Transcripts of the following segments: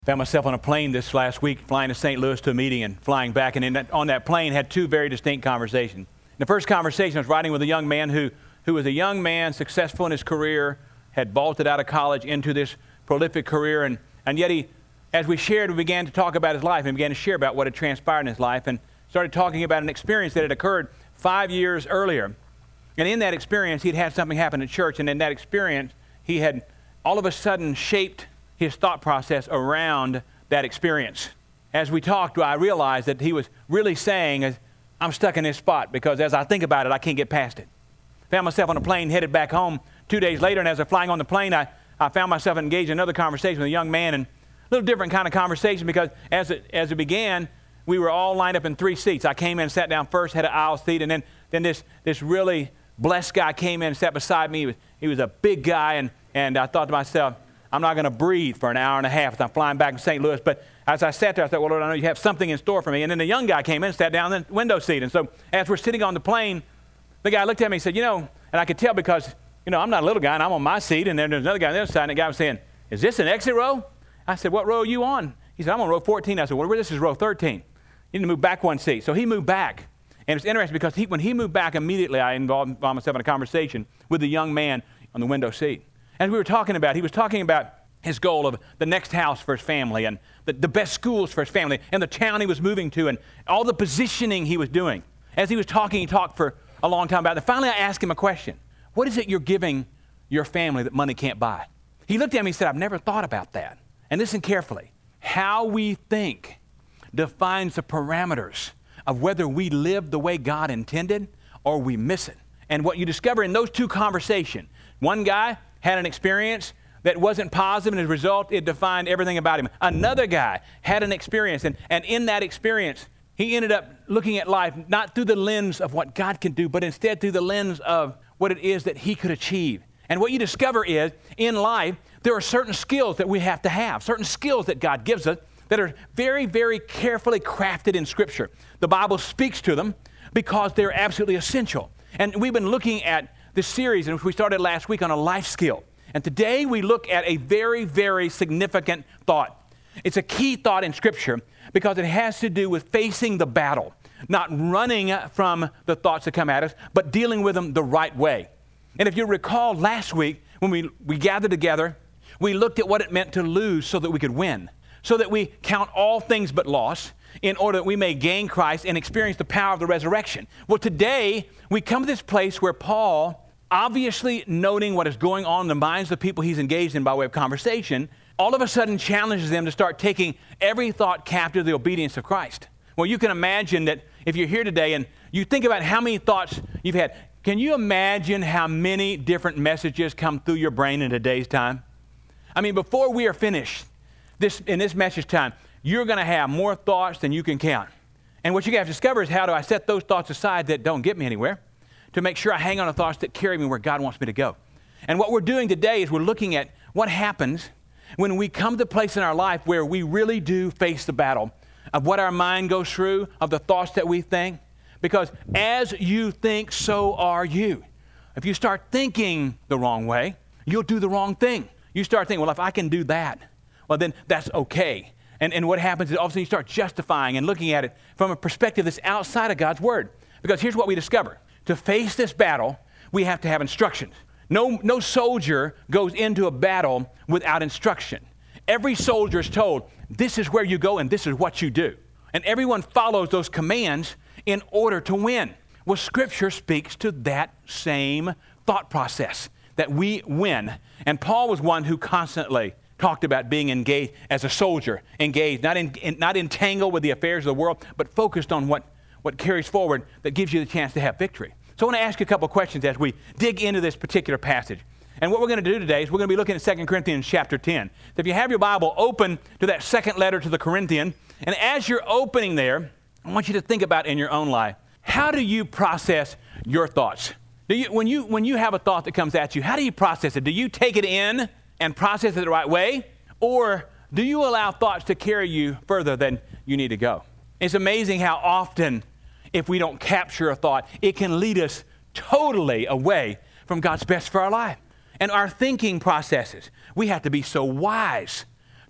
Found myself on a plane this last week, flying to St. Louis to a meeting and flying back. And on that plane, had two very distinct conversations. The first conversation, I was riding with a young man who was a young man, successful in his career, had vaulted out of college into this prolific career. And yet he, as we shared, we began to talk about his life and began to share about what had transpired in his life and started talking about an experience that had occurred 5 years earlier. And in that experience, he'd had something happen at church. And in that experience, he had all of a sudden shaped his thought process around that experience. As we talked, I realized that he was really saying, I'm stuck in this spot because as I think about it, I can't get past it. Found myself on a plane headed back home 2 days later, and as I was flying on the plane, I found myself engaged in another conversation with a young man, and a little different kind of conversation because as it began, we were all lined up in 3 seats. I came in and sat down first, had an aisle seat, and then this really blessed guy came in and sat beside me. He was a big guy, and I thought to myself, I'm not going to breathe for an hour and a half as I'm flying back to St. Louis. But as I sat there, I thought, well, Lord, I know you have something in store for me. And then the young guy came in and sat down in the window seat. And so as we're sitting on the plane, the guy looked at me and said, and I could tell because, I'm not a little guy, and I'm on my seat, and then there's another guy on the other side, and the guy was saying, is this an exit row? I said, what row are you on? He said, I'm on row 14. I said, well, this is row 13. You need to move back one seat. So he moved back. And it's interesting because when he moved back, immediately I involved myself in a conversation with the young man on the window seat. As we were talking about, he was talking about his goal of the next house for his family and the best schools for his family and the town he was moving to and all the positioning he was doing. As he was talking, he talked for a long time about it. And finally, I asked him a question. What is it you're giving your family that money can't buy? He looked at me and said, I've never thought about that. And listen carefully. How we think defines the parameters of whether we live the way God intended or we miss it. And what you discover in those two conversations, one guy had an experience that wasn't positive, and as a result, it defined everything about him. Another guy had an experience, and in that experience, he ended up looking at life not through the lens of what God can do, but instead through the lens of what it is that he could achieve. And what you discover is, in life, there are certain skills that we have to have, certain skills that God gives us that are very, very carefully crafted in Scripture. The Bible speaks to them because they're absolutely essential. And we've been looking at this series, in which we started last week, on a life skill. And today we look at a very, very significant thought. It's a key thought in Scripture because it has to do with facing the battle, not running from the thoughts that come at us, but dealing with them the right way. And if you recall last week, when we gathered together, we looked at what it meant to lose so that we could win, so that we count all things but loss in order that we may gain Christ and experience the power of the resurrection. Well, today we come to this place where Paul, obviously noting what is going on in the minds of the people he's engaged in by way of conversation, all of a sudden challenges them to start taking every thought captive to the obedience of Christ. Well, you can imagine that if you're here today and you think about how many thoughts you've had, can you imagine how many different messages come through your brain in a day's time? I mean, before we are finished in this message time, you're going to have more thoughts than you can count. And what you have to discover is, how do I set those thoughts aside that don't get me anywhere, to make sure I hang on to thoughts that carry me where God wants me to go. And what we're doing today is we're looking at what happens when we come to the place in our life where we really do face the battle of what our mind goes through, of the thoughts that we think. Because as you think, so are you. If you start thinking the wrong way, you'll do the wrong thing. You start thinking, well, if I can do that, well, then that's okay. And what happens is all of a sudden you start justifying and looking at it from a perspective that's outside of God's Word. Because here's what we discover. To face this battle, we have to have instructions. No soldier goes into a battle without instruction. Every soldier is told, this is where you go and this is what you do. And everyone follows those commands in order to win. Well, Scripture speaks to that same thought process, that we win. And Paul was one who constantly talked about being engaged as a soldier, engaged, not entangled with the affairs of the world, but focused on what carries forward that gives you the chance to have victory. So I want to ask you a couple of questions as we dig into this particular passage. And what we're going to do today is we're going to be looking at 2 Corinthians chapter 10. So if you have your Bible, open to that second letter to the Corinthians. And as you're opening there, I want you to think about in your own life, how do you process your thoughts? When you have a thought that comes at you, how do you process it? Do you take it in and process it the right way? Or do you allow thoughts to carry you further than you need to go? It's amazing how often, if we don't capture a thought, it can lead us totally away from God's best for our life. And our thinking processes, we have to be so wise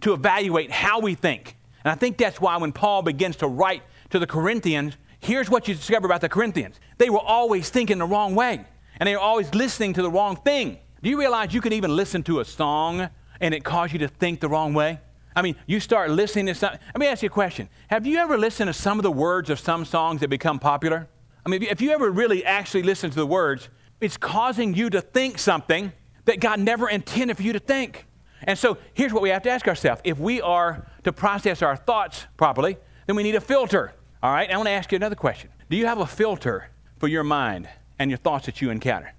to evaluate how we think. And I think that's why when Paul begins to write to the Corinthians, here's what you discover about the Corinthians. They were always thinking the wrong way, and they were always listening to the wrong thing. Do you realize you could even listen to a song and it caused you to think the wrong way? I mean, you start listening to something. Let me ask you a question. Have you ever listened to some of the words of some songs that become popular? I mean, if you ever really actually listen to the words, it's causing you to think something that God never intended for you to think. And so here's what we have to ask ourselves. If we are to process our thoughts properly, then we need a filter. All right, I want to ask you another question. Do you have a filter for your mind and your thoughts that you encounter?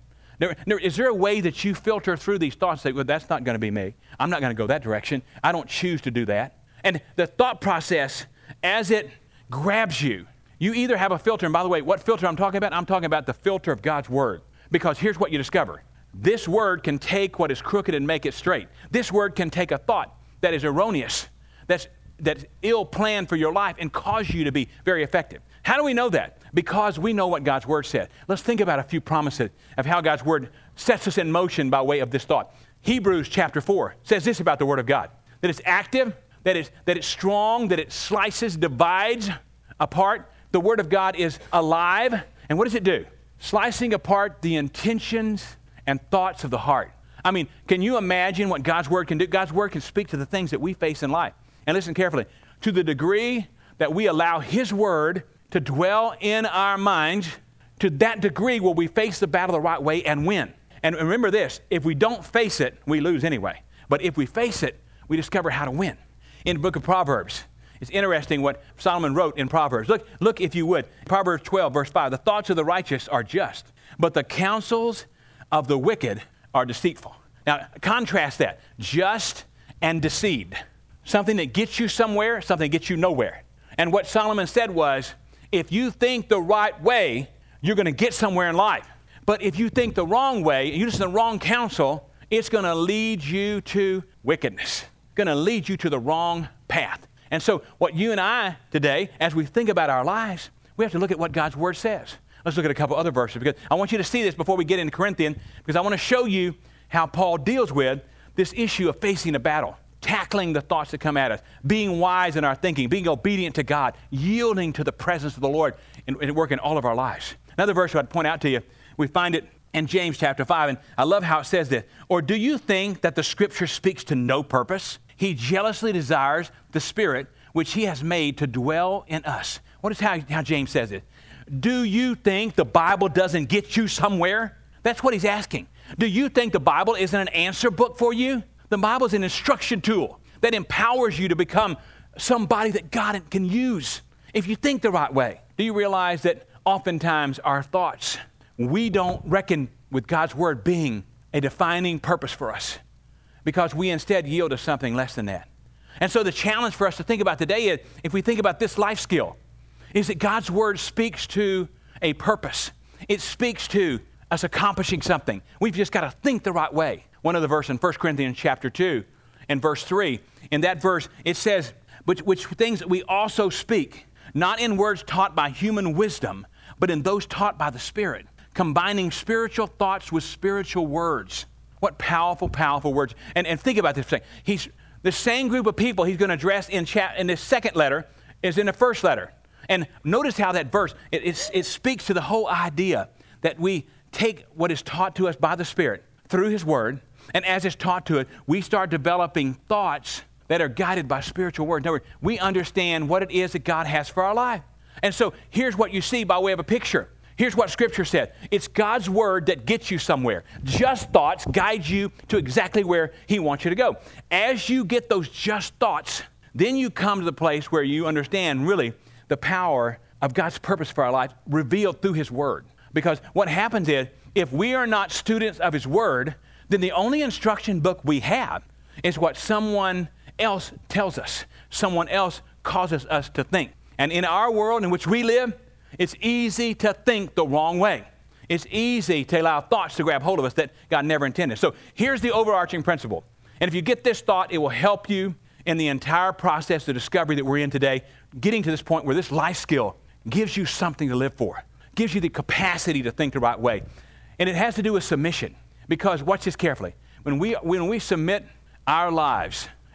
Is there a way that you filter through these thoughts that, well, that's not going to be me. I'm not going to go that direction. I don't choose to do that. And the thought process, as it grabs you, you either have a filter, and by the way, what filter I'm talking about? I'm talking about the filter of God's Word. Because here's what you discover. This Word can take what is crooked and make it straight. This Word can take a thought that is erroneous, that's ill-planned for your life, and cause you to be very effective. How do we know that? Because we know what God's Word said. Let's think about a few promises of how God's Word sets us in motion by way of this thought. Hebrews chapter 4 says this about the Word of God, that it's active, that it's strong, that it slices, divides apart. The Word of God is alive. And what does it do? Slicing apart the intentions and thoughts of the heart. I mean, can you imagine what God's Word can do? God's Word can speak to the things that we face in life. And listen carefully. To the degree that we allow His Word to dwell in our minds, to that degree will we face the battle the right way and win. And remember this, if we don't face it, we lose anyway. But if we face it, we discover how to win. In the book of Proverbs, it's interesting what Solomon wrote in Proverbs. Look if you would, Proverbs 12, verse 5. The thoughts of the righteous are just, but the counsels of the wicked are deceitful. Now, contrast that, just and deceived. Something that gets you somewhere, something that gets you nowhere. And what Solomon said was, if you think the right way, you're going to get somewhere in life. But if you think the wrong way, you listen to the wrong counsel, it's going to lead you to wickedness. Going to lead you to the wrong path. And so what you and I today, as we think about our lives, we have to look at what God's Word says. Let's look at a couple other verses, because I want you to see this before we get into Corinthians, because I want to show you how Paul deals with this issue of facing a battle, tackling the thoughts that come at us, being wise in our thinking, being obedient to God, yielding to the presence of the Lord and work in all of our lives. Another verse I'd point out to you, we find it in James chapter 5, and I love how it says this. Or do you think that the Scripture speaks to no purpose? He jealously desires the Spirit which He has made to dwell in us. What is how James says it? Do you think the Bible doesn't get you somewhere? That's what he's asking. Do you think the Bible isn't an answer book for you? The Bible is an instruction tool that empowers you to become somebody that God can use if you think the right way. Do you realize that oftentimes our thoughts, we don't reckon with God's Word being a defining purpose for us, because we instead yield to something less than that. And so the challenge for us to think about today is, if we think about this life skill, is that God's Word speaks to a purpose. It speaks to us accomplishing something. We've just got to think the right way. One other verse in 1 Corinthians chapter 2 and verse 3. In that verse, it says, which things that we also speak, not in words taught by human wisdom, but in those taught by the Spirit, combining spiritual thoughts with spiritual words. What powerful, powerful words. And think about this thing. He's the same group of people he's going to address in this second letter is in the first letter. And notice how that verse, it speaks to the whole idea that we take what is taught to us by the Spirit through His Word, and as it's taught to it, we start developing thoughts that are guided by spiritual words. In other words, we understand what it is that God has for our life. And so here's what you see by way of a picture. Here's what Scripture said. It's God's Word that gets you somewhere. Just thoughts guide you to exactly where He wants you to go. As you get those just thoughts, then you come to the place where you understand really the power of God's purpose for our life revealed through His Word. Because what happens is, if we are not students of His Word, then the only instruction book we have is what someone else tells us. Someone else causes us to think. And in our world in which we live, it's easy to think the wrong way. It's easy to allow thoughts to grab hold of us that God never intended. So here's the overarching principle. And if you get this thought, it will help you in the entire process of discovery that we're in today, getting to this point where this life skill gives you something to live for, gives you the capacity to think the right way. And it has to do with submission. Because watch this carefully. When we submit our lives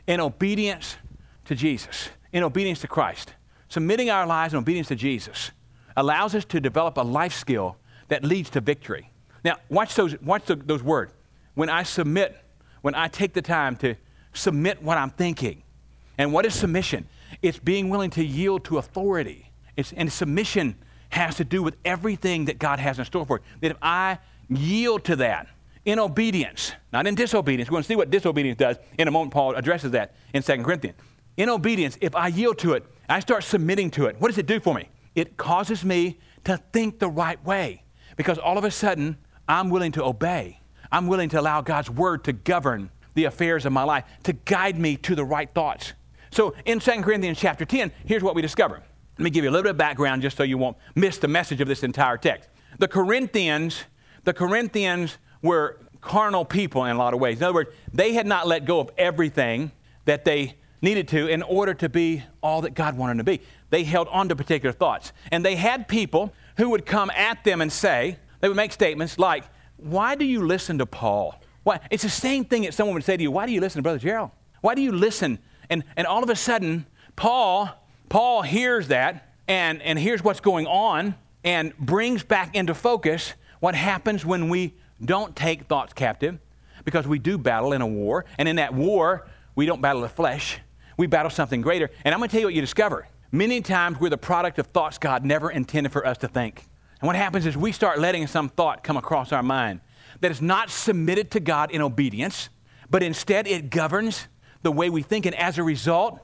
in obedience to Jesus, in obedience to Christ. Submitting our lives in obedience to Jesus allows us to develop a life skill that leads to victory. Now, watch those words. When I submit, when I take the time to submit what I'm thinking. And what is submission? It's being willing to yield to authority. And submission has to do with everything that God has in store for you. That if I yield to that in obedience, not in disobedience, we're going to see what disobedience does in a moment. Paul addresses that in 2 Corinthians. In obedience, if I yield to it, I start submitting to it. What does it do for me? It causes me to think the right way, because all of a sudden, I'm willing to obey. I'm willing to allow God's word to govern the affairs of my life, to guide me to the right thoughts. So in 2 Corinthians chapter 10, here's what we discover. Let me give you a little bit of background just so you won't miss the message of this entire text. The Corinthians were carnal people in a lot of ways. In other words, they had not let go of everything that they needed to in order to be all that God wanted them to be. They held on to particular thoughts. And they had people who would come at them and say, they would make statements like, why do you listen to Paul? Why? It's the same thing that someone would say to you, why do you listen to Brother Gerald? Why do you listen? And all of a sudden, Paul hears that and hears what's going on and brings back into focus what happens when we don't take thoughts captive, because we do battle in a war. And in that war, we don't battle the flesh. We battle something greater. And I'm going to tell you what you discover. Many times we're the product of thoughts God never intended for us to think. And what happens is we start letting some thought come across our mind that is not submitted to God in obedience, but instead it governs the way we think. And as a result,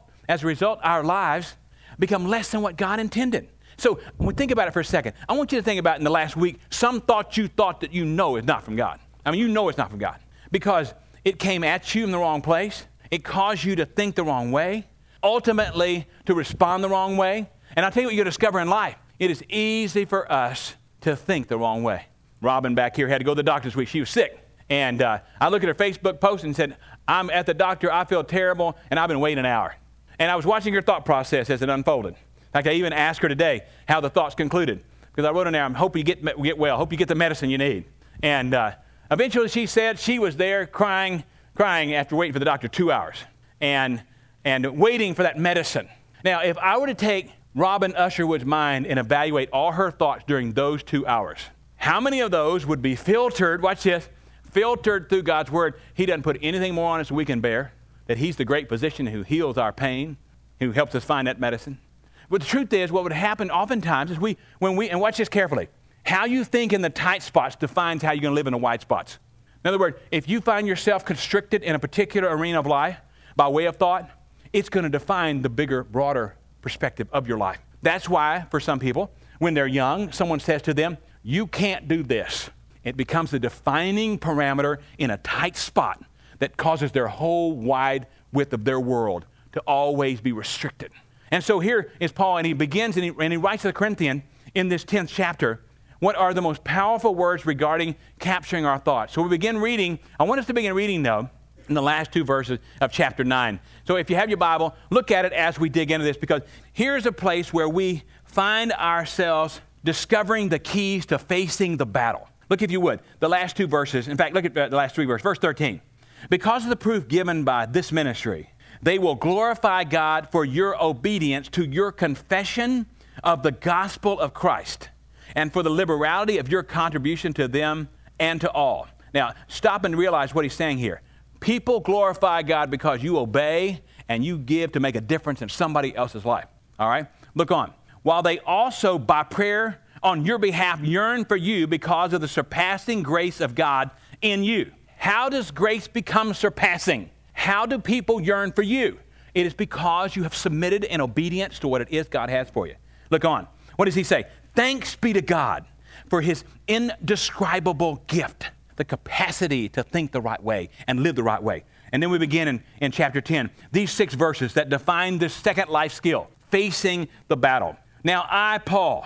our lives become less than what God intended. So when we think about it for a second, I want you to think about in the last week, some thought you thought that you know is not from God. I mean, you know it's not from God because it came at you in the wrong place. It caused you to think the wrong way, ultimately to respond the wrong way. And I'll tell you what you'll discover in life. It is easy for us to think the wrong way. Robin back here had to go to the doctor this week. She was sick. And I looked at her Facebook post and said, I'm at the doctor, I feel terrible, and I've been waiting an hour. And I was watching her thought process as it unfolded. In fact, I even asked her today how the thoughts concluded. Because I wrote in there, I hope you get well, hope you get the medicine you need. And eventually she said she was there crying after waiting for the doctor 2 hours and waiting for that medicine. Now, if I were to take Robin Usherwood's mind and evaluate all her thoughts during those 2 hours, how many of those would be filtered, watch this, filtered through God's word? He doesn't put anything more on us than we can bear, that he's the great physician who heals our pain, who helps us find that medicine. But the truth is, what would happen oftentimes is and watch this carefully, how you think in the tight spots defines how you're going to live in the wide spots. In other words, if you find yourself constricted in a particular arena of life by way of thought, it's going to define the bigger, broader perspective of your life. That's why, for some people, when they're young, someone says to them, you can't do this. It becomes the defining parameter in a tight spot that causes their whole wide width of their world to always be restricted. And so here is Paul, and he begins and he writes to the Corinthians in this 10th chapter, what are the most powerful words regarding capturing our thoughts. So we begin reading. I want us to begin reading, though, in the last 2 verses of chapter 9. So if you have your Bible, look at it as we dig into this, because here's a place where we find ourselves discovering the keys to facing the battle. Look, if you would, the last 2 verses. In fact, look at the last 3 verses. Verse 13. Because of the proof given by this ministry, they will glorify God for your obedience to your confession of the gospel of Christ and for the liberality of your contribution to them and to all. Now, stop and realize what he's saying here. People glorify God because you obey and you give to make a difference in somebody else's life. All right? Look on. While they also, by prayer on your behalf, yearn for you because of the surpassing grace of God in you. How does grace become surpassing? How do people yearn for you? It is because you have submitted in obedience to what it is God has for you. Look on. What does he say? Thanks be to God for his indescribable gift, the capacity to think the right way and live the right way. And then we begin in chapter 10, these 6 verses that define this second life skill, facing the battle. Now I, Paul,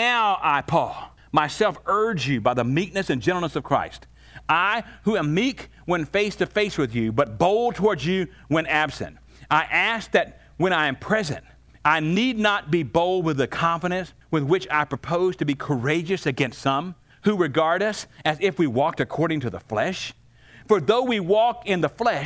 myself urge you by the meekness and gentleness of Christ. I, who am meek when face to face with you, but bold towards you when absent. I ask that when I am present, I need not be bold with the confidence with which I propose to be courageous against some who regard us as if we walked according to the flesh. For though we walk in the flesh,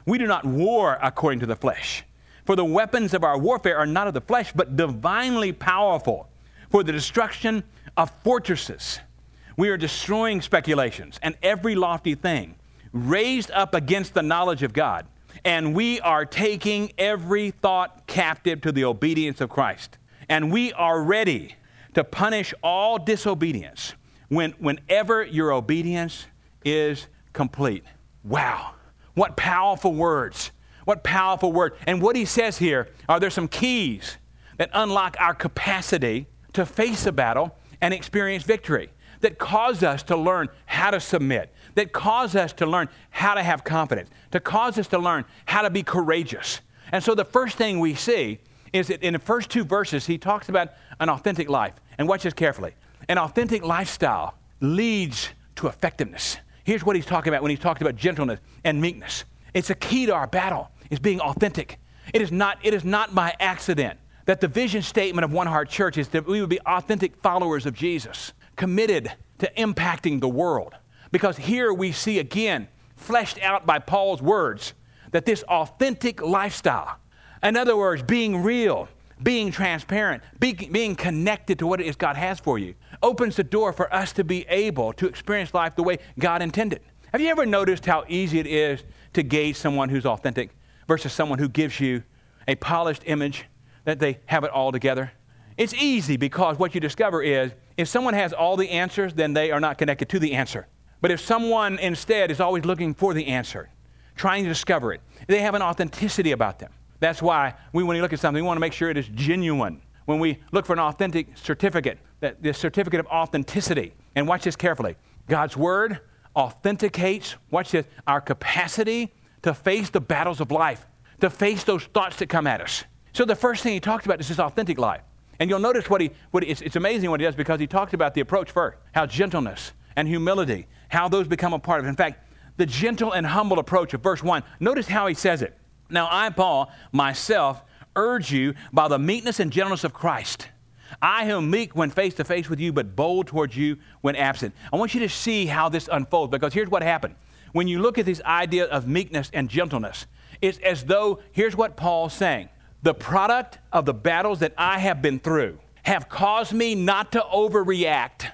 We do not war according to the flesh. For the weapons of our warfare are not of the flesh, but divinely powerful for the destruction of fortresses. We are destroying speculations and every lofty thing raised up against the knowledge of God. And we are taking every thought captive to the obedience of Christ. And we are ready to punish all disobedience whenever your obedience is complete. Wow. What powerful words. What powerful word. And what he says here are there's some keys that unlock our capacity to face a battle and experience victory, that cause us to learn how to submit, that cause us to learn how to have confidence, to cause us to learn how to be courageous. And so the first thing we see is that in the first 2 verses, he talks about an authentic life. And watch this carefully. An authentic lifestyle leads to effectiveness. Here's what he's talking about when he's talking about gentleness and meekness. It's a key to our battle, is being authentic. It is not by accident that the vision statement of One Heart Church is that we would be authentic followers of Jesus, committed to impacting the world. Because here we see again, fleshed out by Paul's words, that this authentic lifestyle, in other words, being real, being transparent, being connected to what it is God has for you, opens the door for us to be able to experience life the way God intended. Have you ever noticed how easy it is to gauge someone who's authentic versus someone who gives you a polished image that they have it all together? It's easy because what you discover is if someone has all the answers, then they are not connected to the answer. But if someone instead is always looking for the answer, trying to discover it, they have an authenticity about them. That's why when we look at something, we want to make sure it is genuine. When we look for an authentic certificate, that this certificate of authenticity, and watch this carefully, God's Word authenticates, watch this, our capacity to face the battles of life, to face those thoughts that come at us. So the first thing he talks about is this authentic life. And you'll notice it's amazing what he does because he talks about the approach first, how gentleness and humility, how those become a part of it. In fact, the gentle and humble approach of verse 1, notice how he says it. Now I, Paul, myself, urge you by the meekness and gentleness of Christ. I am meek when face to face with you, but bold towards you when absent. I want you to see how this unfolds because here's what happened. When you look at this idea of meekness and gentleness, it's as though, here's what Paul's saying. The product of the battles that I have been through have caused me not to overreact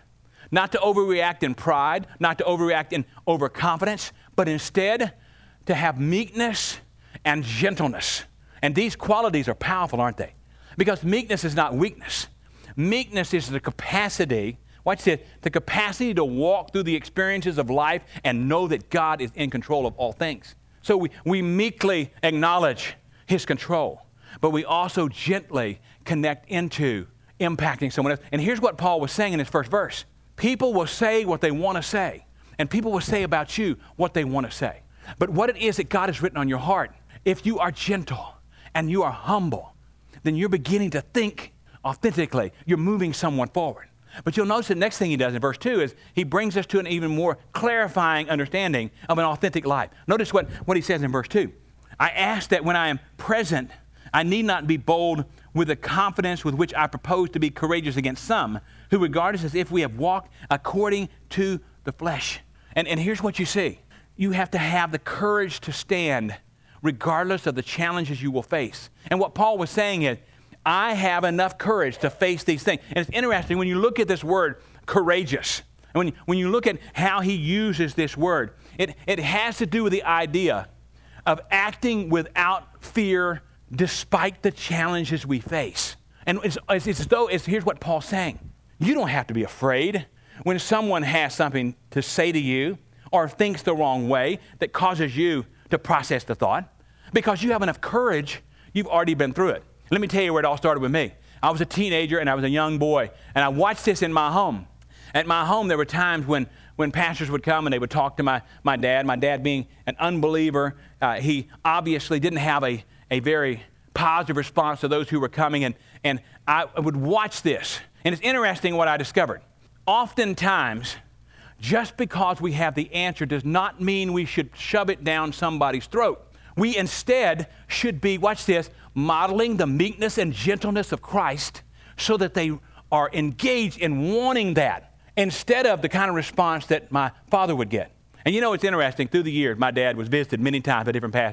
in pride, not to overreact in overconfidence, but instead to have meekness and gentleness. And these qualities are powerful, aren't they? Because meekness is not weakness. Meekness is the capacity, watch this, the capacity to walk through the experiences of life and know that God is in control of all things. So we meekly acknowledge His control, but we also gently connect into impacting someone else. And here's what Paul was saying in his first verse. People will say what they want to say, and people will say about you what they want to say. But what it is that God has written on your heart, if you are gentle and you are humble, then you're beginning to think authentically. You're moving someone forward. But you'll notice the next thing he does in verse 2 is he brings us to an even more clarifying understanding of an authentic life. Notice what he says in verse 2. I ask that when I am present, I need not be bold with the confidence with which I propose to be courageous against some who regard us as if we have walked according to the flesh. And here's what you see. You have to have the courage to stand regardless of the challenges you will face. And what Paul was saying is, I have enough courage to face these things. And it's interesting when you look at this word, courageous, and when you look at how he uses this word, it has to do with the idea of acting without fear despite the challenges we face. And it's as though, here's what Paul's saying. You don't have to be afraid when someone has something to say to you or thinks the wrong way that causes you to process the thought. Because you have enough courage, you've already been through it. Let me tell you where it all started with me. I was a teenager and I was a young boy, and I watched this in my home. At my home, there were times when pastors would come and they would talk to my dad. My dad being an unbeliever, he obviously didn't have a very positive response to those who were coming, and I would watch this. And it's interesting what I discovered. Oftentimes, just because we have the answer does not mean we should shove it down somebody's throat. We instead should be, watch this, modeling the meekness and gentleness of Christ so that they are engaged in wanting that instead of the kind of response that my father would get. And you know, it's interesting, through the years, my dad was visited many times by different pastors.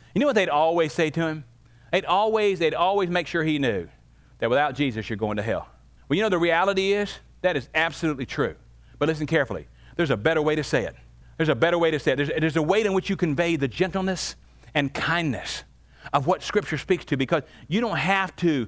You know what they'd always say to him? They'd always make sure he knew that without Jesus, you're going to hell. Well, you know, the reality is that is absolutely true. But listen carefully. There's a better way to say it. There's a better way to say it. There's a way in which you convey the gentleness and kindness of what Scripture speaks to, because you don't have to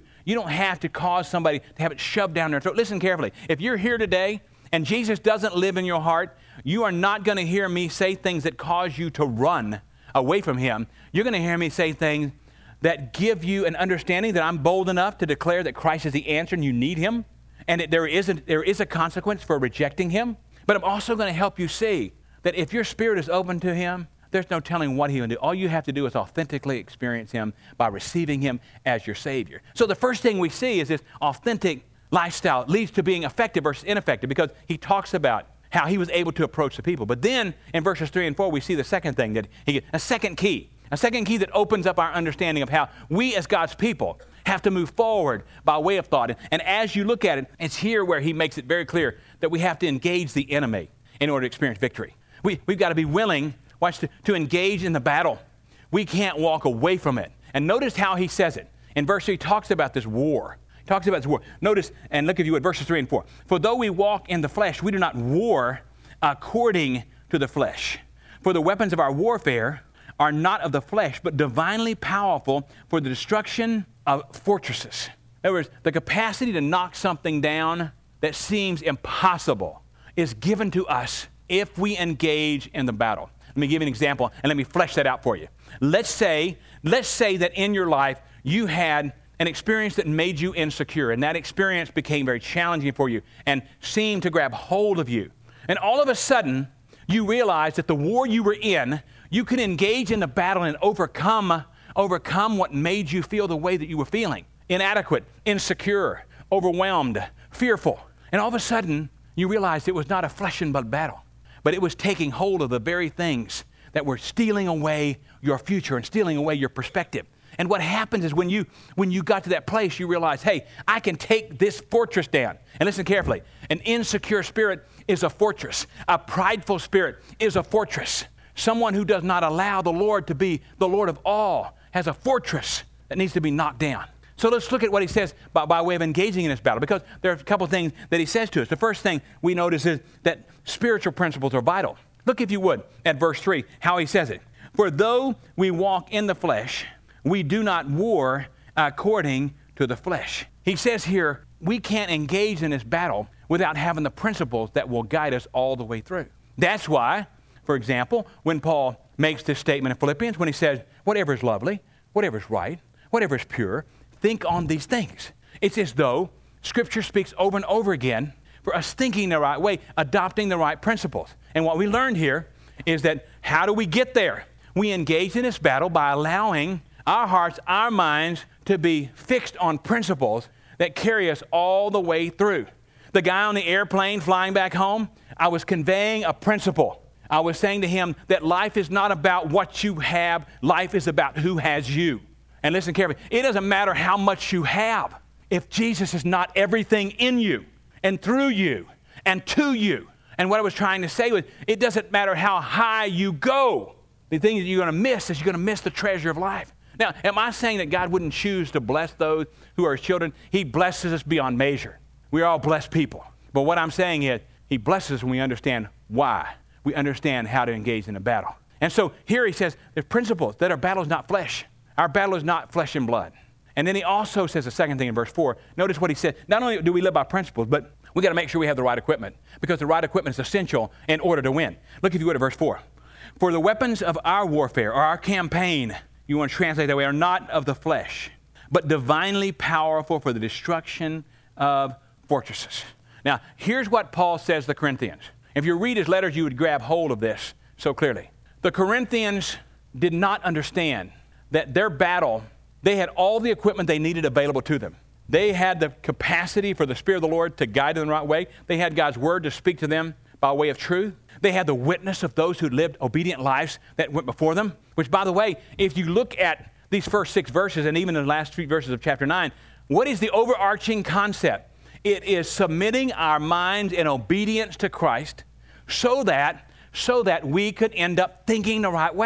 cause somebody to have it shoved down their throat. Listen carefully. If you're here today and Jesus doesn't live in your heart, you are not going to hear me say things that cause you to run away from him. You're going to hear me say things that give you an understanding that I'm bold enough to declare that Christ is the answer and you need him, and that there is a consequence for rejecting him. But I'm also going to help you see that if your spirit is open to him, there's no telling what he will do. All you have to do is authentically experience him by receiving him as your Savior. So the first thing we see is this authentic lifestyle leads to being effective versus ineffective, because he talks about how he was able to approach the people. But then in verses 3 and 4, we see the second thing, that a second key that opens up our understanding of how we as God's people have to move forward by way of thought. And as you look at it, it's here where he makes it very clear that we have to engage the enemy in order to experience victory. We've got to be willing, to engage in the battle. We can't walk away from it. And notice how he says it. In verse 3, he talks about this war. He talks about this war. Notice, and look if you would, verses 3 and 4. For though we walk in the flesh, we do not war according to the flesh. For the weapons of our warfare are not of the flesh, but divinely powerful for the destruction of fortresses. In other words, the capacity to knock something down that seems impossible is given to us if we engage in the battle. Let me give you an example, and let me flesh that out for you. Let's say that in your life you had an experience that made you insecure, and that experience became very challenging for you and seemed to grab hold of you. And all of a sudden, you realized that the war you were in, you could engage in the battle and overcome what made you feel the way that you were feeling. Inadequate, insecure, overwhelmed, fearful. And all of a sudden, you realized it was not a flesh and blood battle, but it was taking hold of the very things that were stealing away your future and stealing away your perspective. And what happens is when you got to that place, you realize, hey, I can take this fortress down. And listen carefully. An insecure spirit is a fortress. A prideful spirit is a fortress. Someone who does not allow the Lord to be the Lord of all has a fortress that needs to be knocked down. So let's look at what he says by way of engaging in this battle, because there are a couple of things that he says to us. The first thing we notice is that spiritual principles are vital. Look, if you would, at verse 3, how he says it. For though we walk in the flesh, we do not war according to the flesh. He says here, we can't engage in this battle without having the principles that will guide us all the way through. That's why, for example, when Paul makes this statement in Philippians, when he says, whatever is lovely, whatever is right, whatever is pure, think on these things. It's as though Scripture speaks over and over again for us thinking the right way, adopting the right principles. And what we learned here is that how do we get there? We engage in this battle by allowing our hearts, our minds to be fixed on principles that carry us all the way through. The guy on the airplane flying back home, I was conveying a principle. I was saying to him that life is not about what you have, life is about who has you. And listen carefully, it doesn't matter how much you have if Jesus is not everything in you and through you and to you. And what I was trying to say was, it doesn't matter how high you go. The thing that you're going to miss is you're going to miss the treasure of life. Now, am I saying that God wouldn't choose to bless those who are his children? He blesses us beyond measure. We are all blessed people. But what I'm saying is, he blesses us when we understand why. We understand how to engage in a battle. And so here he says, there's principles that our battle is not flesh. Our battle is not flesh and blood. And then he also says the second thing in verse 4. Notice what he said. Not only do we live by principles, but we got to make sure we have the right equipment, because the right equipment is essential in order to win. Look, if you would, at verse 4. For the weapons of our warfare, or our campaign, you want to translate that way, are not of the flesh, but divinely powerful for the destruction of fortresses. Now, here's what Paul says to the Corinthians. If you read his letters, you would grab hold of this so clearly. The Corinthians did not understand that their battle, they had all the equipment they needed available to them. They had the capacity for the Spirit of the Lord to guide them the right way. They had God's Word to speak to them by way of truth. They had the witness of those who lived obedient lives that went before them, which, by the way, if you look at these first 6 verses and even the last 3 verses of chapter 9, what is the overarching concept? It is submitting our minds in obedience to Christ so that we could end up thinking the right way.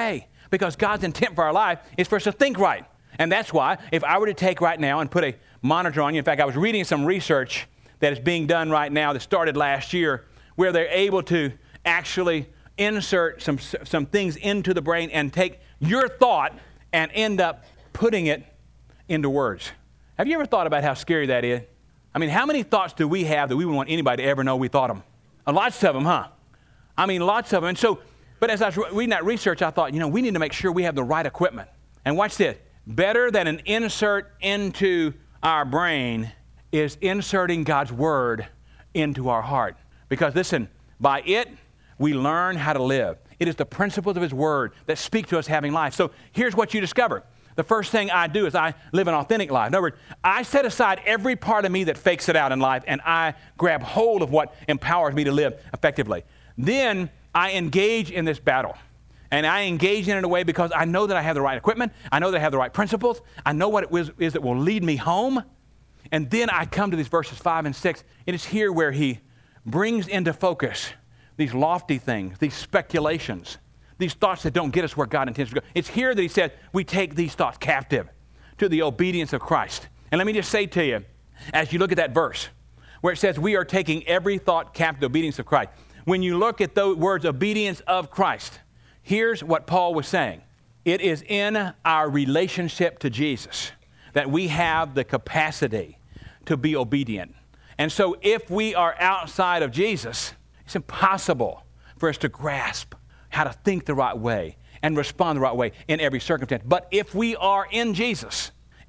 because God's intent for our life is for us to think right. And that's why if I were to take right now and put a monitor on you, in fact, I was reading some research that is being done right now that started last year where they're able to actually insert some things into the brain and take your thought and end up putting it into words. Have you ever thought about how scary that is? I mean, how many thoughts do we have that we wouldn't want anybody to ever know we thought them? Lots of them, huh? I mean, lots of them. And so, but as I was reading that research, I thought, we need to make sure we have the right equipment. And watch this. Better than an insert into our brain is inserting God's word into our heart. Because listen, by it, we learn how to live. It is the principles of his word that speak to us having life. So here's what you discover. The first thing I do is I live an authentic life. In other words, I set aside every part of me that fakes it out in life, and I grab hold of what empowers me to live effectively. Then I engage in this battle. And I engage in it in a way because I know that I have the right equipment. I know that I have the right principles. I know what it is that will lead me home. And then I come to these verses 5 and 6. It is here where he brings into focus these lofty things, these speculations, these thoughts that don't get us where God intends to go. It's here that he said we take these thoughts captive to the obedience of Christ. And let me just say to you, as you look at that verse, where it says we are taking every thought captive to the obedience of Christ. When you look at those words, obedience of Christ, here's what Paul was saying. It is in our relationship to Jesus that we have the capacity to be obedient. And so if we are outside of Jesus, it's impossible for us to grasp how to think the right way and respond the right way in every circumstance. But if we are in Jesus,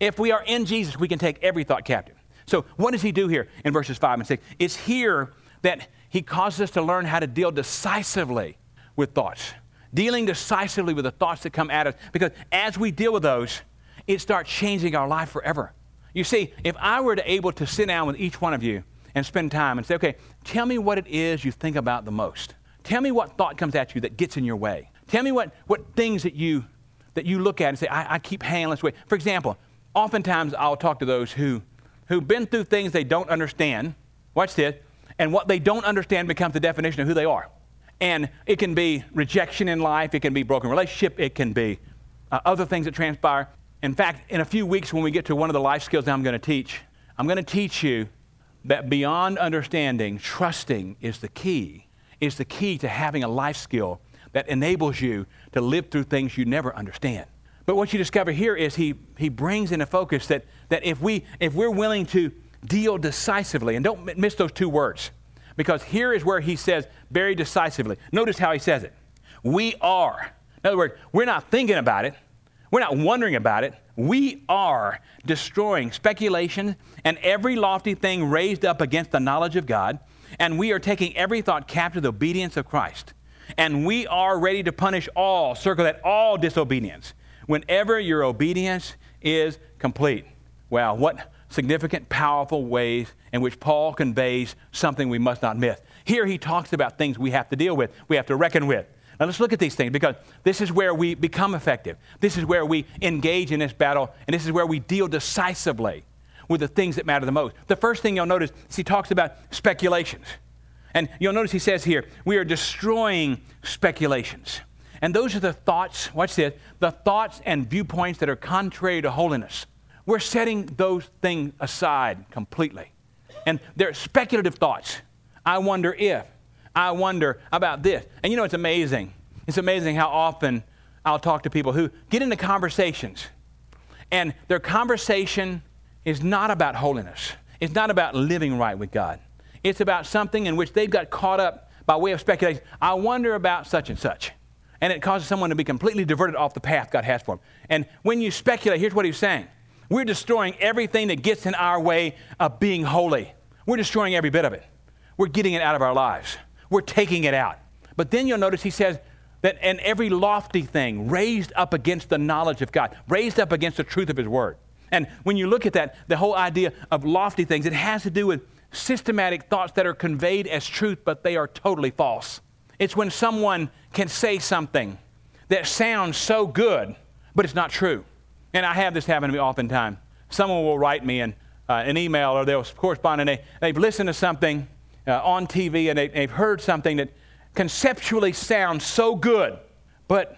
we can take every thought captive. So what does he do here in verses 5 and 6? It's here that he causes us to learn how to deal decisively with thoughts. Dealing decisively with the thoughts that come at us. Because as we deal with those, it starts changing our life forever. You see, if I were able to sit down with each one of you and spend time and say, okay, tell me what it is you think about the most. Tell me what thought comes at you that gets in your way. Tell me what things that you look at and say, I keep hanging this way. For example, oftentimes I'll talk to those who've been through things they don't understand. Watch this. And what they don't understand becomes the definition of who they are. And it can be rejection in life. It can be broken relationship. It can be other things that transpire. In fact, in a few weeks when we get to one of the life skills that I'm going to teach you that beyond understanding, trusting is the key to having a life skill that enables you to live through things you never understand. But what you discover here is he brings into focus that if we're willing to deal decisively, and don't miss those two words, because here is where he says very decisively. Notice how he says it. We are. In other words, we're not thinking about it. We're not wondering about it. We are destroying speculation and every lofty thing raised up against the knowledge of God, and we are taking every thought captive to the obedience of Christ. And we are ready to punish all, circle that, all disobedience, whenever your obedience is complete. Wow, what significant, powerful ways in which Paul conveys something we must not miss. Here he talks about things we have to deal with, we have to reckon with. Now let's look at these things, because this is where we become effective. This is where we engage in this battle, and this is where we deal decisively with the things that matter the most. The first thing you'll notice is he talks about speculations. And you'll notice he says here, we are destroying speculations. And those are the thoughts, watch this, the thoughts and viewpoints that are contrary to holiness. We're setting those things aside completely. And they're speculative thoughts. I wonder if. I wonder about this. And it's amazing. It's amazing how often I'll talk to people who get into conversations, and their conversation is not about holiness. It's not about living right with God. It's about something in which they've got caught up by way of speculation. I wonder about such and such. And it causes someone to be completely diverted off the path God has for them. And when you speculate, here's what he's saying. We're destroying everything that gets in our way of being holy. We're destroying every bit of it. We're getting it out of our lives. We're taking it out. But then you'll notice he says that and every lofty thing raised up against the knowledge of God, raised up against the truth of his word. And when you look at that, the whole idea of lofty things, it has to do with systematic thoughts that are conveyed as truth, but they are totally false. It's when someone can say something that sounds so good, but it's not true. And I have this happen to me oftentimes. Someone will write me an email, or they'll correspond, and they've listened to something on TV, and they've heard something that conceptually sounds so good, but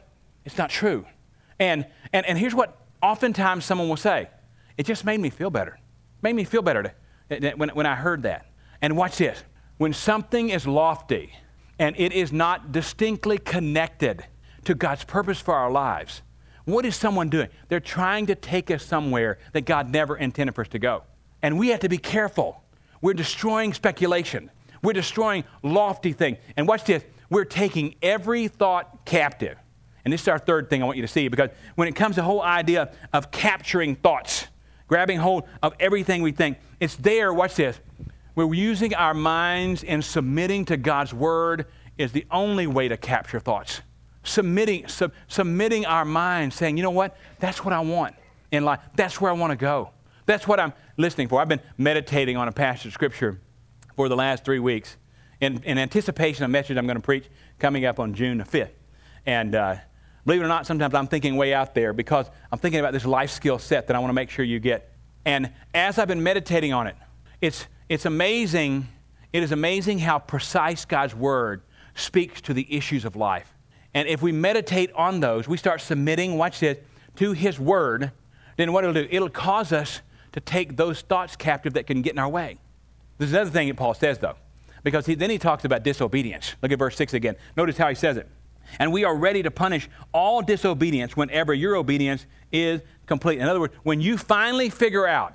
It's not true. And here's what oftentimes someone will say. It just made me feel better. Made me feel better when I heard that. And watch this. When something is lofty and it is not distinctly connected to God's purpose for our lives, what is someone doing? They're trying to take us somewhere that God never intended for us to go. And we have to be careful. We're destroying speculation. We're destroying lofty things. And watch this. We're taking every thought captive. And this is our third thing I want you to see, because when it comes to the whole idea of capturing thoughts, grabbing hold of everything we think, it's there, watch this. We're using our minds and submitting to God's word is the only way to capture thoughts. Submitting our minds, saying, you know what? That's what I want in life. That's where I want to go. That's what I'm listening for. I've been meditating on a passage of Scripture for the last 3 weeks in anticipation of a message I'm going to preach coming up on June the 5th. And believe it or not, sometimes I'm thinking way out there because I'm thinking about this life skill set that I want to make sure you get. And as I've been meditating on it, it's amazing. It is amazing how precise God's word speaks to the issues of life. And if we meditate on those, we start submitting, watch this, to His word, then what it'll do, it'll cause us to take those thoughts captive that can get in our way. There's another thing that Paul says, though, because then he talks about disobedience. Look at verse 6 again. Notice how he says it. And we are ready to punish all disobedience whenever your obedience is complete. In other words, when you finally figure out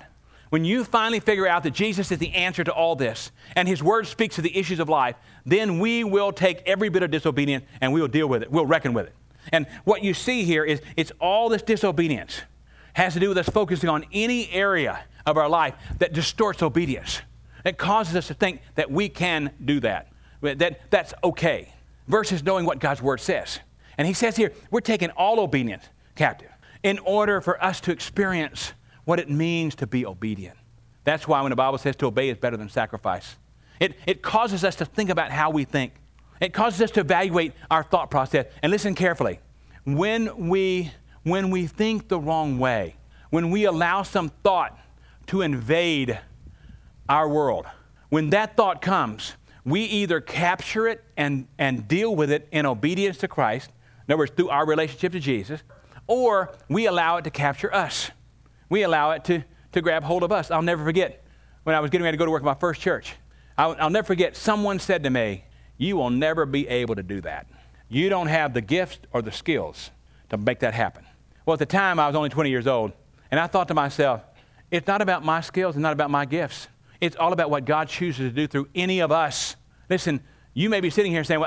that Jesus is the answer to all this, and His word speaks to the issues of life, then we will take every bit of disobedience and we will deal with it. We'll reckon with it. And what you see here is it's all this disobedience has to do with us focusing on any area of our life that distorts obedience. It causes us to think that we can do that that's okay, versus knowing what God's word says. And he says here, we're taking all obedience captive in order for us to experience what it means to be obedient. That's why when the Bible says to obey is better than sacrifice, it causes us to think about how we think. It causes us to evaluate our thought process. And listen carefully. When we think the wrong way, when we allow some thought to invade our world, when that thought comes, we either capture it and deal with it in obedience to Christ, in other words, through our relationship to Jesus, or we allow it to capture us. We allow it to grab hold of us. I'll never forget when I was getting ready to go to work at my first church. I'll never forget, someone said to me, you will never be able to do that. You don't have the gifts or the skills to make that happen. Well, at the time, I was only 20 years old, and I thought to myself, it's not about my skills, it's not about my gifts. It's all about what God chooses to do through any of us. Listen, you may be sitting here saying, well,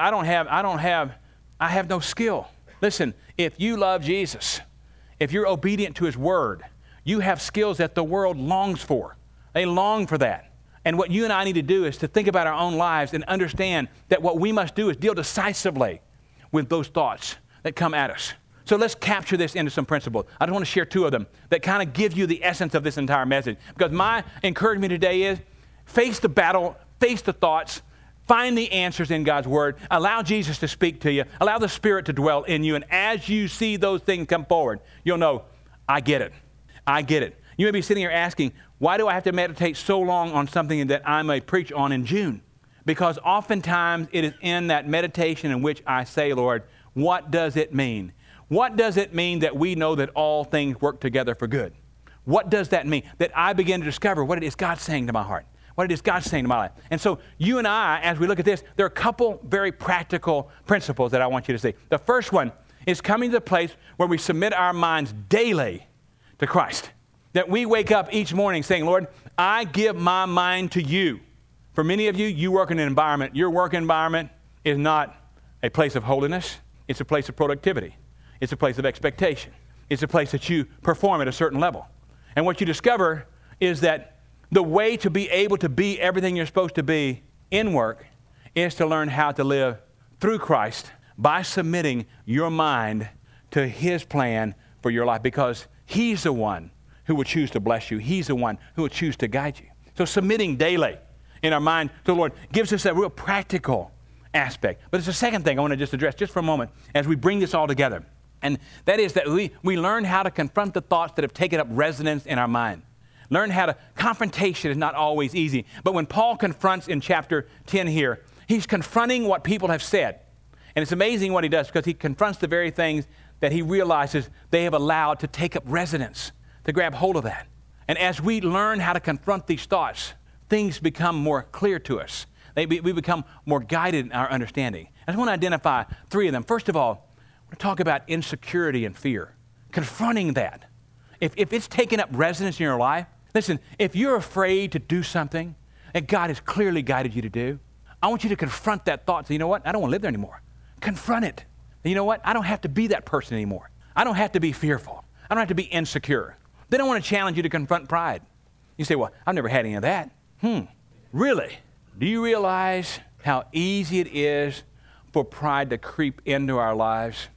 I have no skill. Listen, if you love Jesus, if you're obedient to His word, you have skills that the world longs for. They long for that. And what you and I need to do is to think about our own lives and understand that what we must do is deal decisively with those thoughts that come at us. So let's capture this into some principles. I just want to share 2 of them that kind of give you the essence of this entire message. Because my encouragement today is face the battle, face the thoughts, find the answers in God's word, allow Jesus to speak to you, allow the Spirit to dwell in you, and as you see those things come forward, you'll know, I get it. I get it. You may be sitting here asking, why do I have to meditate so long on something that I may preach on in June? Because oftentimes it is in that meditation in which I say, Lord, what does it mean? What does it mean that we know that all things work together for good? What does that mean? That I begin to discover what it is God's saying to my heart, what it is God's saying to my life. And so you and I, as we look at this, there are a couple very practical principles that I want you to see. The first one is coming to the place where we submit our minds daily to Christ. That we wake up each morning saying, Lord, I give my mind to you. For many of you, you work in an environment. Your work environment is not a place of holiness. It's a place of productivity. It's a place of expectation. It's a place that you perform at a certain level. And what you discover is that the way to be able to be everything you're supposed to be in work is to learn how to live through Christ by submitting your mind to His plan for your life, because He's the one who will choose to bless you. He's the one who will choose to guide you. So submitting daily in our mind to the Lord gives us a real practical aspect. But there's a second thing I want to just address just for a moment as we bring this all together. And that is that we learn how to confront the thoughts that have taken up residence in our mind. Confrontation is not always easy. But when Paul confronts in chapter 10 here, he's confronting what people have said. And it's amazing what he does, because he confronts the very things that he realizes they have allowed to take up residence, to grab hold of that. And as we learn how to confront these thoughts, things become more clear to us. We become more guided in our understanding. I just want to identify three of them. First of all, I want to talk about insecurity and fear. Confronting that. If it's taken up residence in your life, listen, if you're afraid to do something that God has clearly guided you to do, I want you to confront that thought and say, you know what? I don't want to live there anymore. Confront it. And you know what? I don't have to be that person anymore. I don't have to be fearful. I don't have to be insecure. They don't want to challenge you to confront pride. You say, well, I've never had any of that. Really? Do you realize how easy it is for pride to creep into our lives,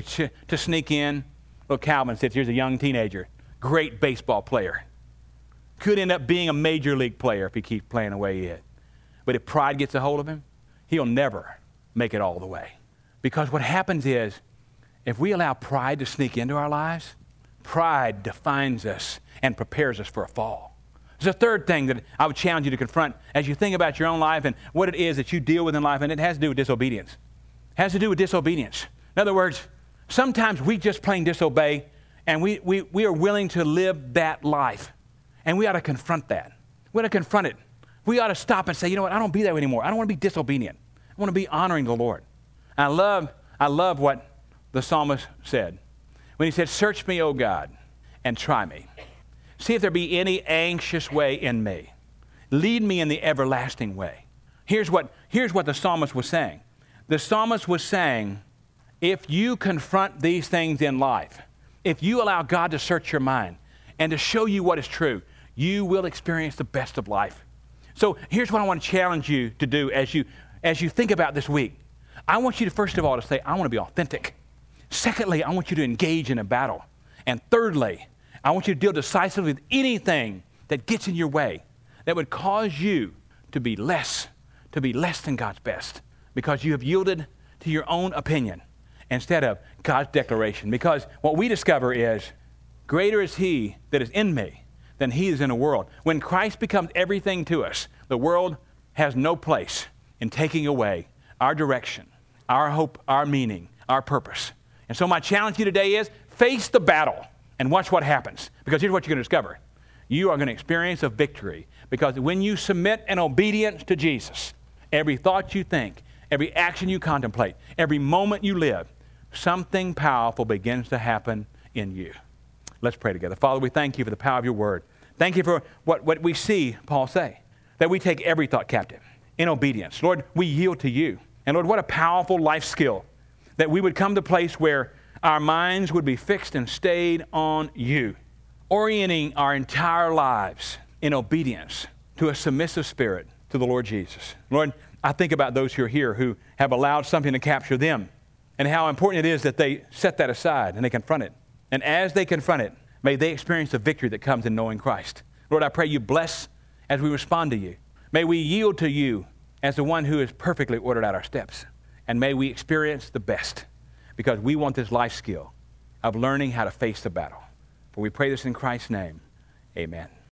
to sneak in? Look, Calvin says, here's a young teenager, great baseball player. Could end up being a major league player if he keeps playing the way he is. But if pride gets a hold of him, he'll never make it all the way. Because what happens is, if we allow pride to sneak into our lives, pride defines us and prepares us for a fall. There's a third thing that I would challenge you to confront as you think about your own life and what it is that you deal with in life, and it has to do with disobedience. It has to do with disobedience. In other words, sometimes we just plain disobey, and we are willing to live that life. And we ought to confront that. We ought to confront it. We ought to stop and say, you know what, I don't be that way anymore. I don't want to be disobedient. I want to be honoring the Lord. And I love what the psalmist said when he said, search me, O God, and try me. See if there be any anxious way in me. Lead me in the everlasting way. Here's what the psalmist was saying. The psalmist was saying, if you confront these things in life, if you allow God to search your mind and to show you what is true, you will experience the best of life. So here's what I want to challenge you to do as you think about this week. I want you to, first of all, to say, I want to be authentic. Secondly, I want you to engage in a battle. And thirdly, I want you to deal decisively with anything that gets in your way that would cause you to be less than God's best, because you have yielded to your own opinion instead of God's declaration. Because what we discover is, greater is he that is in me than he is in the world. When Christ becomes everything to us, the world has no place in taking away our direction, our hope, our meaning, our purpose. And so my challenge to you today is, face the battle and watch what happens. Because here's what you're going to discover. You are going to experience a victory. Because when you submit in obedience to Jesus, every thought you think, every action you contemplate, every moment you live, something powerful begins to happen in you. Let's pray together. Father, we thank you for the power of your word. Thank you for what we see Paul say, that we take every thought captive in obedience. Lord, we yield to you. And Lord, what a powerful life skill that we would come to a place where our minds would be fixed and stayed on you, orienting our entire lives in obedience to a submissive spirit to the Lord Jesus. Lord, I think about those who are here who have allowed something to capture them and how important it is that they set that aside and they confront it. And as they confront it, may they experience the victory that comes in knowing Christ. Lord, I pray you bless as we respond to you. May we yield to you as the one who has perfectly ordered out our steps. And may we experience the best, because we want this life skill of learning how to face the battle. For we pray this in Christ's name. Amen.